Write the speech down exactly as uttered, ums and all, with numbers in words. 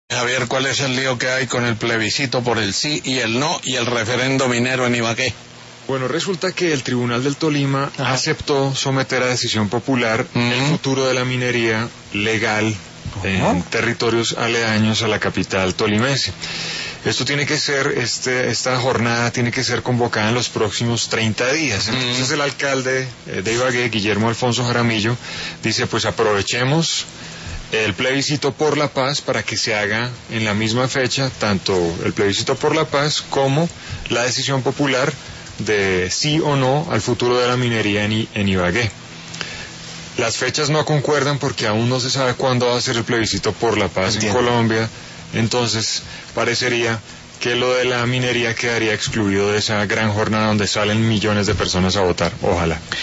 Javier, ¿cuál es el lío que hay con el plebiscito por el sí y el no y el referendo minero en Ibagué? Bueno, resulta que el Tribunal del Tolima Ajá. aceptó someter a decisión popular uh-huh. el futuro de la minería legal uh-huh. en territorios aledaños a la capital tolimense. Esto tiene que ser, este, esta jornada tiene que ser convocada en los próximos treinta días. Entonces uh-huh. el alcalde de Ibagué, Guillermo Alfonso Jaramillo, dice, pues aprovechemos el plebiscito por la paz para que se haga en la misma fecha tanto el plebiscito por la paz como la decisión popular de sí o no al futuro de la minería en, I- en Ibagué. Las fechas no concuerdan porque aún no se sabe cuándo va a ser el plebiscito por la paz Entiendo. en Colombia, entonces parecería que lo de la minería quedaría excluido de esa gran jornada donde salen millones de personas a votar. Ojalá.